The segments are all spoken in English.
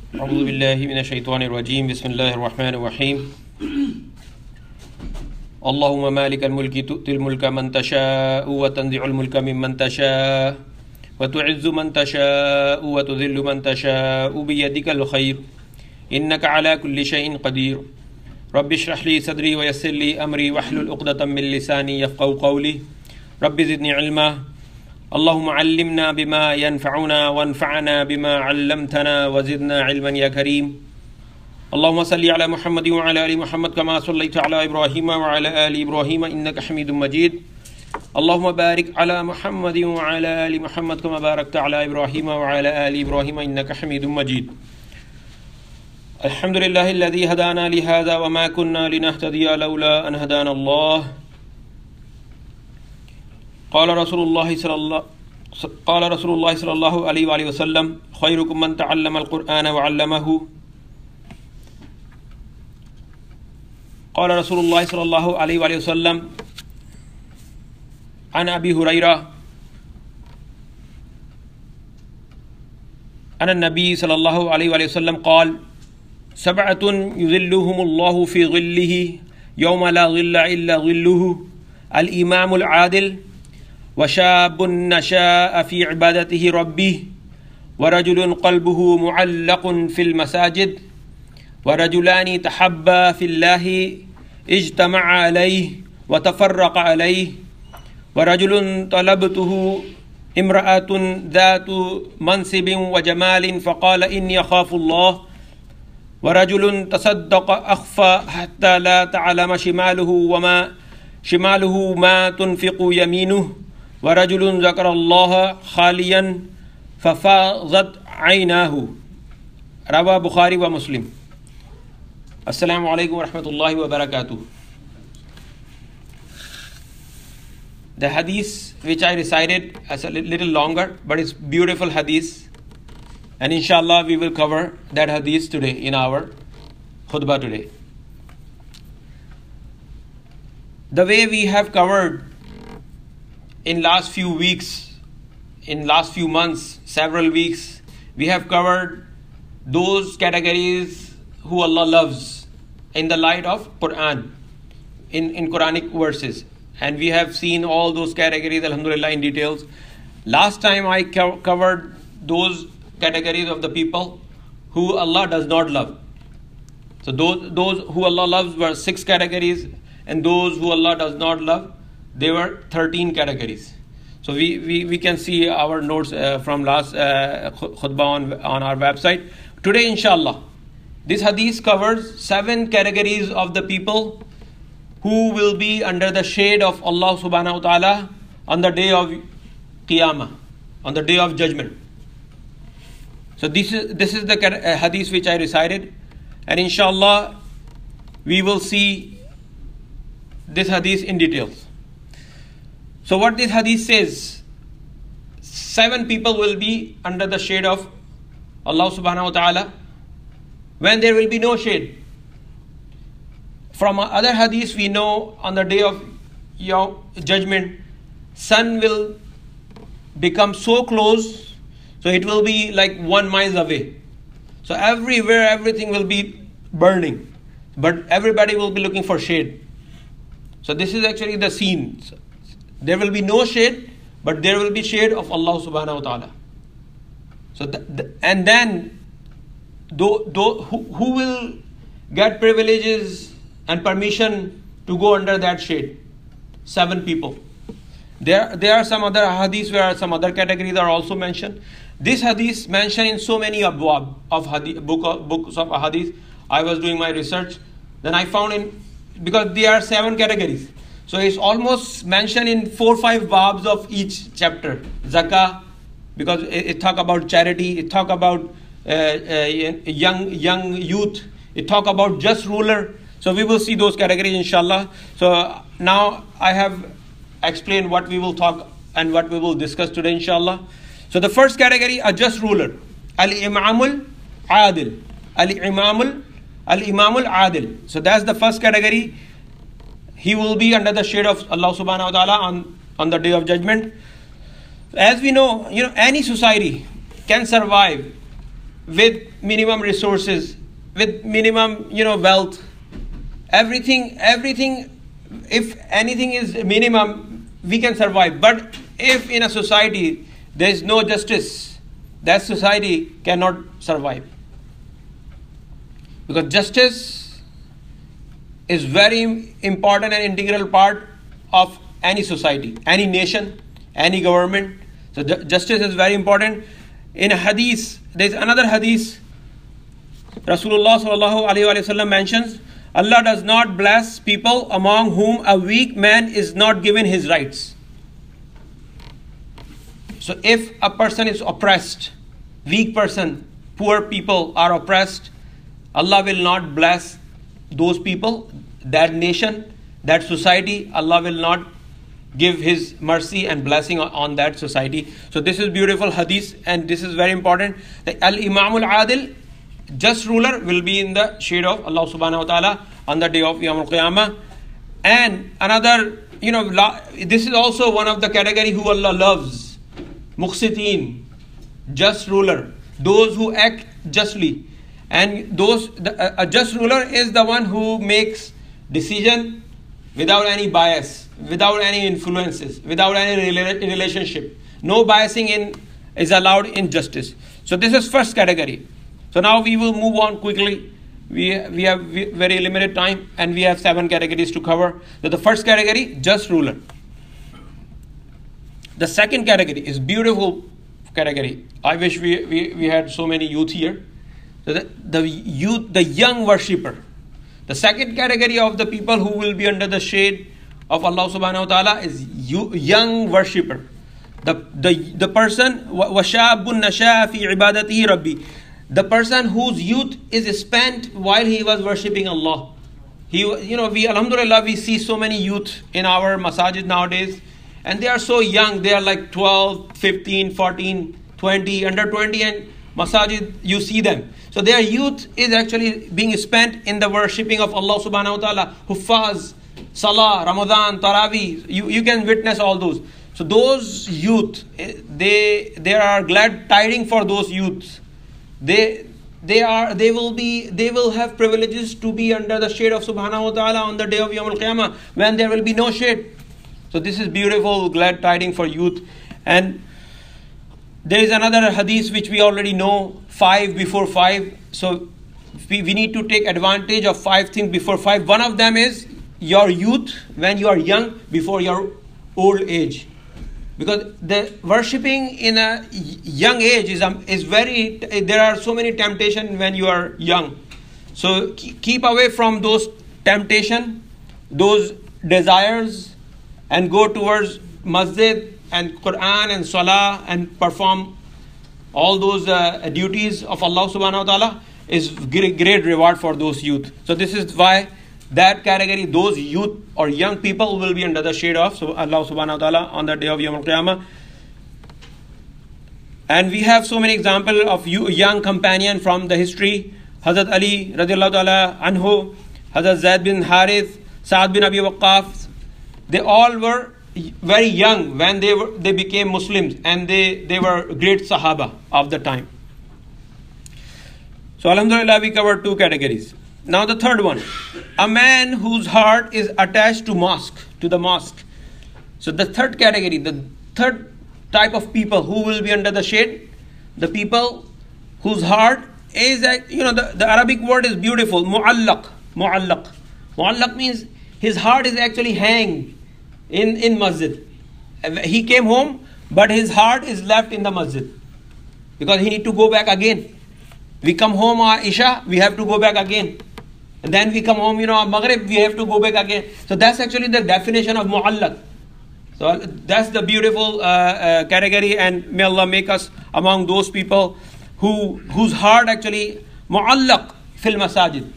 أعوذ بالله من الشيطان الرجيم بسم الله الرحمن الرحيم اللهم مالك الملك تؤتي الملك من تشاء وتنزع الملك ممن تشاء وتعز من تشاء وتذل من تشاء بيدك الخير إنك على كل شيء قدير رب اشرح لي صدري ويسر لي أمري واحلل عقدة من لساني يفقهوا قولي رب زدني علما اللهم علمنا بما ينفعنا وانفعنا بما علمتنا وزدنا علما يا كريم اللهم صل على محمد وعلى آل محمد كما صليت على إبراهيم وعلى آل إبراهيم إنك حميد مجيد اللهم بارك على محمد وعلى آل محمد كما باركت على إبراهيم وعلى آل إبراهيم إنك حميد مجيد الحمد لله الذي هدانا لهذا وما كنا لنهتدي لولا أن هدانا الله قال رسول الله صلى الله عليه وآله وسلم خيركم من تعلم القرآن وعلمه قال رسول الله صلى الله عليه وآله وسلم عن أبي هريرة عن النبي صلى الله عليه وآله وسلم قال سبعة يظلهم الله في ظله يوم لا ظل إلا ظله الإمام العادل وشاب نشاء في عبادته ربه ورجل قلبه معلق في المساجد ورجلان تحبا في الله اجتمع عليه وتفرق عليه ورجل طلبته امرأة ذات منصب وجمال فقال إني أخاف الله ورجل تصدق أخفى حتى لا تعلم شماله ما تنفق يمينه ورجل ذكر الله خاليا ففاضت عيناه رواه بخاري ومسلم Assalamu alaikum wa rahmatullahi wa barakatuh. The hadith which I recited is a little longer, but it's beautiful hadith. And inshallah we will cover that hadith today in our khutbah today. The way we have covered in last few weeks, in last few months, several weeks, we have covered those categories who Allah loves in the light of Quran, in Quranic verses. And we have seen all those categories, alhamdulillah, in details. Last time I covered those categories of the people who Allah does not love. So those who Allah loves were 6 categories, and those who Allah does not love, they were 13 categories. So we can see our notes from last khutbah on our website. Today, inshallah, this hadith covers 7 categories of the people who will be under the shade of Allah subhanahu wa ta'ala on the day of Qiyamah, on the day of judgment. So this is the hadith which I recited, and inshallah we will see this hadith in details. So what this hadith says, 7 people will be under the shade of Allah subhanahu wa ta'ala when there will be no shade. From other hadiths we know on the day of judgment, sun will become so close, so it will be like 1 mile away. So everywhere everything will be burning, but everybody will be looking for shade. So this is actually the scene. There will be no shade, but there will be shade of Allah subhanahu wa ta'ala. So and then who will get privileges and permission to go under that shade? 7 people. There are some other hadiths where some other categories are also mentioned. This hadith mentioned in so many abwab of hadith, books of hadith. I was doing my research, then I found because there are 7 categories, so it's almost mentioned in 4 or 5 babs of each chapter. Zakah, because it talk about charity, it talk about young youth, it talk about just ruler. So we will see those categories inshallah. So now I have explained what we will talk and what we will discuss today inshallah. So the first category, a just ruler, al-imamul adil, al-imamul adil. So that's the first category. He will be under the shade of Allah subhanahu wa ta'ala on the day of judgment. As we know, any society can survive with minimum resources, with minimum, wealth. Everything, if anything is minimum, we can survive. But if in a society there is no justice, that society cannot survive. Because justice is very important and integral part of any society, any nation, any government. So justice is very important. In a hadith, there is another hadith. Rasulullah sallallahu alaihi wasallam mentions, Allah does not bless people among whom a weak man is not given his rights. So if a person is oppressed, weak person, poor people are oppressed, Allah will not bless those people, that nation, that society. Allah will not give His mercy and blessing on that society. So this is beautiful hadith, and this is very important. The Al-Imam Al-Adil, just ruler, will be in the shade of Allah subhanahu wa ta'ala on the day of Yawm Al-Qiyamah. And another, this is also one of the category who Allah loves. Muqsitin, just ruler, those who act justly. And a just ruler is the one who makes decision without any bias, without any influences, without any relationship. No biasing is allowed in justice. So this is first category. So now we will move on quickly. We have very limited time, and we have 7 categories to cover. So the first category, just ruler. The second category is beautiful category. I wish we had so many youth here. So the youth, the young worshipper. The second category of the people who will be under the shade of Allah subhanahu wa ta'ala is young worshipper. The person, وَشَابٌ نَشَاءَ فِي عِبَادَتِهِ رَبِّي, the person whose youth is spent while he was worshipping Allah. Alhamdulillah, we see so many youth in our masajid nowadays, and they are so young. They are like 12, 15, 14, 20, under 20, and masajid, you see them. So their youth is actually being spent in the worshipping of Allah subhanahu wa ta'ala. Huffaz, Salah, Ramadan, Taraweeh, you can witness all those. So those youth, there are glad tidings for those youths. They will have privileges to be under the shade of Subhanahu wa ta'ala on the day of Yawm Al-Qiyamah, when there will be no shade. So this is beautiful, glad tidings for youth. And there is another hadith which we already know, 5 before 5. So we need to take advantage of 5 things before 5. One of them is your youth, when you are young, before your old age. Because the worshipping in a young age is very, there are so many temptations when you are young. So keep away from those temptations, those desires, and go towards masjid and Quran and Salah and perform all those duties of Allah subhanahu wa ta'ala. Is great reward for those youth. So this is why that category, those youth or young people, will be under the shade of Allah subhanahu wa ta'ala on the day of Yawm Al-Qiyamah. And we have so many examples of young companion from the history. Hazrat Ali radiallahu ta'ala anhu, Hazrat Zaid bin Harith, Sa'ad bin Abi Waqqas. They all were very young when they became Muslims, and they were great Sahaba of the time. So alhamdulillah, we covered 2 categories. Now the third one, a man whose heart is attached to the mosque. So the third category, the third type of people who will be under the shade, the people whose heart is, the Arabic word is beautiful, mu'allaq. Mu'allaq means his heart is actually hanged in masjid. He came home, but his heart is left in the masjid, because he need to go back again. We come home Isha, we have to go back again. And then we come home, Maghrib, we have to go back again. So that's actually the definition of mu'allaq. So that's the beautiful category, and may Allah make us among those people whose heart actually mu'allaq fil masajid.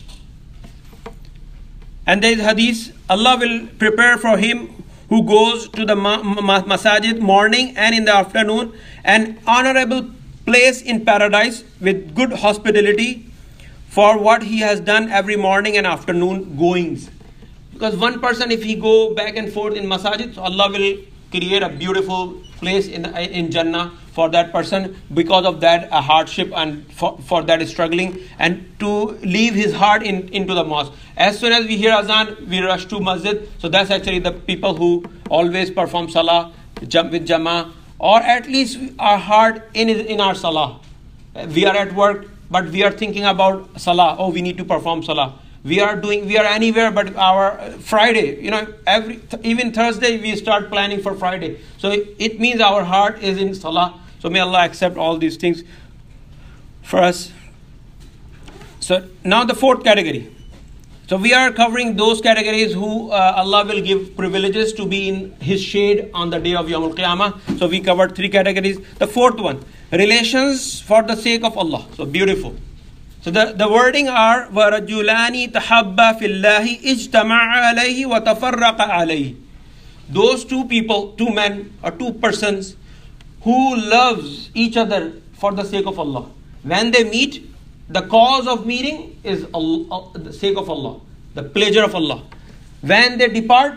And there is hadith, Allah will prepare for him who goes to the masajid morning and in the afternoon an honorable place in paradise with good hospitality for what he has done every morning and afternoon goings. Because one person, if he go back and forth in masajid, so Allah will create a beautiful place in Jannah for that person because of that hardship and for that struggling, and to leave his heart into the mosque. As soon as we hear azan, we rush to masjid. So that's actually the people who always perform salah with jama'ah, or at least our heart in our salah. We are at work, but we are thinking about salah. Oh, we need to perform salah. We are anywhere but our Friday. Even Thursday we start planning for Friday. So it means our heart is in salah. So may Allah accept all these things for us. So now the fourth category. So we are covering those categories who Allah will give privileges to be in His shade on the day of Yawm al-Qiyamah. So we covered three categories. The fourth one, relations for the sake of Allah. So beautiful. So the wording are وَرَجُلَانِ تَحَبَّا فِي اللَّهِ اجْتَمَعَ عَلَيْهِ وَتَفَرَّقَ عَلَيْهِ. Those two people, two men or two persons who loves each other for the sake of Allah. When they meet, the cause of meeting is Allah, the sake of Allah, the pleasure of Allah. When they depart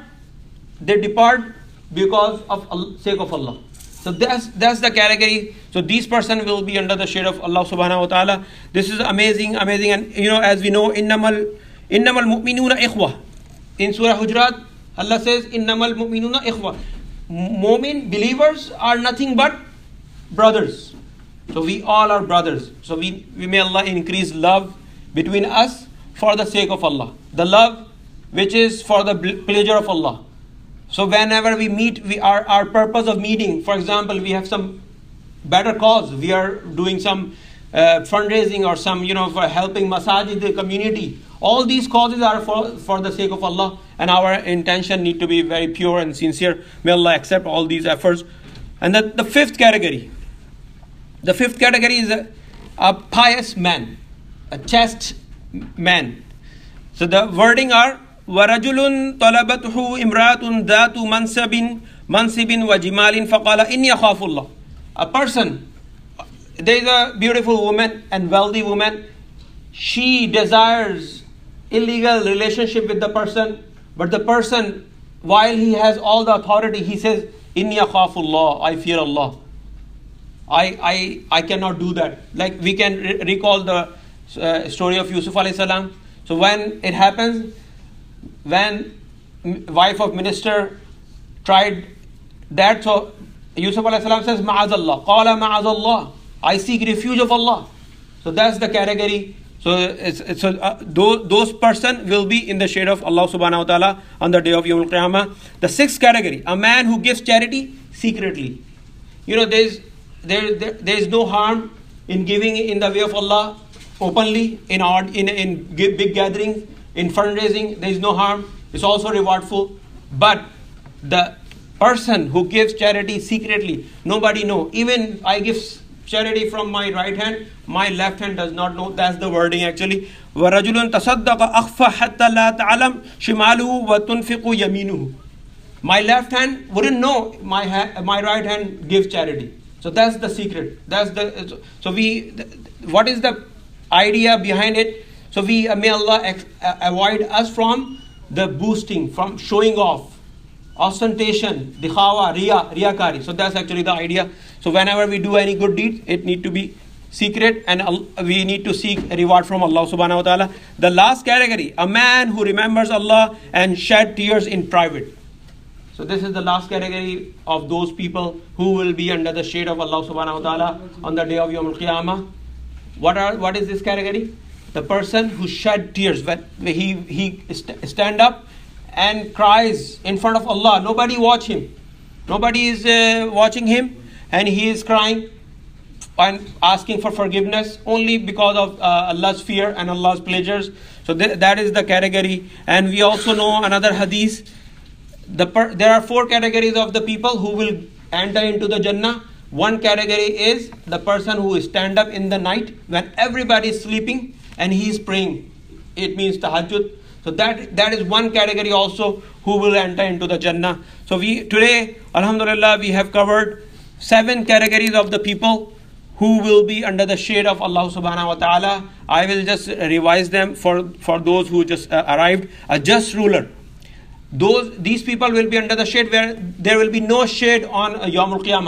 because of sake of Allah. So that's the category. So these person will be under the shade of Allah subhanahu wa ta'ala. This is amazing. And as we know, innamal mu'minuna ikhwa. In Surah Hujurat, Allah says, innamal mu'minuna ikhwa. Mu'min, believers are nothing but brothers. So we all are brothers. So we may Allah increase love between us for the sake of Allah. The love which is for the pleasure of Allah. So whenever we meet, our purpose of meeting, for example, we have some better cause. We are doing some fundraising or some, for helping masajid, the community. All these causes are for the sake of Allah, and our intention need to be very pure and sincere. May Allah accept all these efforts. And the fifth category. The fifth category is a pious man, a chaste man. So the wording are وَرَجُلٌ طَلَبَتْهُ إِمْرَاتٌ ذَاتُ مَنْصِبٍ وَجِمَالٍ فَقَالَ إِنِّي أَخَافُ اللَّهِ. A person, there is a beautiful woman and wealthy woman. She desires illegal relationship with the person, but the person, while he has all the authority, he says, إِنِّي أَخَافُ اللَّهِ, I fear Allah. I cannot do that. Like we can recall the story of Yusuf alayhi salam. So when it happens, when wife of minister tried that, so Yusuf alayhi salam says, Ma'azallah, Qala Ma'azallah, I seek refuge of Allah. So that's the category. So those person will be in the shade of Allah subhanahu wa ta'ala on the day of Yawm al-Qiyamah. The sixth category, a man who gives charity secretly. There is no harm in giving in the way of Allah openly, in big gatherings, in fundraising. There is no harm. It's also rewardful. But the person who gives charity secretly, nobody know. Even I give charity from my right hand, my left hand does not know. That's the wording actually. وَرَجُلٌ تَصَدَّقَ أَخْفَى حَتَّى لَا تَعْلَمْ شِمَالُهُ وَتُنْفِقُ يَمِينُهُ. My left hand wouldn't know my right hand gives charity. So that's the secret. What is the idea behind it? So may Allah avoid us from the boasting, from showing off, ostentation, dikhawa, riyakari. So that's actually the idea. So whenever we do any good deed, it need to be secret, and we need to seek a reward from Allah subhanahu wa ta'ala. The last category, a man who remembers Allah and shed tears in private. So this is the last category of those people who will be under the shade of Allah subhanahu wa ta'ala on the day of Yawm al-Qiyamah. What is this category? The person who shed tears when he stand up and cries in front of Allah. Nobody watch him. Nobody is watching him, and he is crying and asking for forgiveness only because of Allah's fear and Allah's pleasures. So that is the category. And we also know another hadith. There are four categories of the people who will enter into the Jannah. One category is the person who stand up in the night when everybody is sleeping and he is praying. It means tahajjud. So that is one category also who will enter into the Jannah. So today, alhamdulillah, we have covered 7 categories of the people who will be under the shade of Allah subhanahu wa ta'ala. I will just revise them for those who just arrived. A just ruler. These people will be under the shade where there will be no shade on Yawm al-Qiyamah.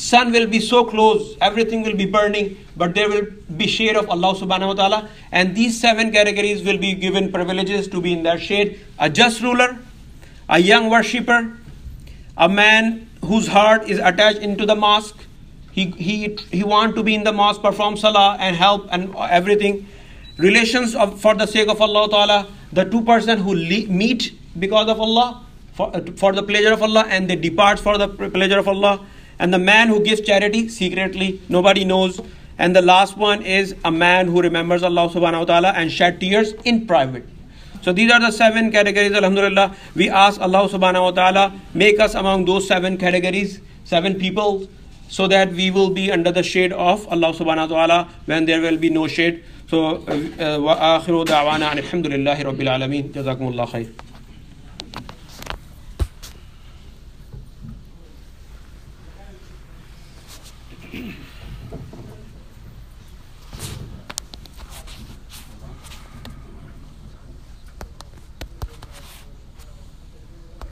sun will be so close, everything will be burning, but there will be shade of Allah subhanahu wa ta'ala. And these 7 categories will be given privileges to be in that shade. A just ruler, a young worshipper, a man whose heart is attached into the mosque. He want to be in the mosque, perform salah and help and everything. Relations for the sake of Allah ta'ala. The 2 persons who meet because of Allah, for the pleasure of Allah, and they depart for the pleasure of Allah. And the man who gives charity secretly, nobody knows. And the last one is a man who remembers Allah subhanahu wa ta'ala and shed tears in private. So these are the 7 categories, alhamdulillah. We ask Allah subhanahu wa ta'ala, make us among those 7 categories, 7 people, so that we will be under the shade of Allah subhanahu wa ta'ala when there will be no shade. So, wa akhiru da'wana alhamdulillahi rabbil alameen. Jazakumullah khair.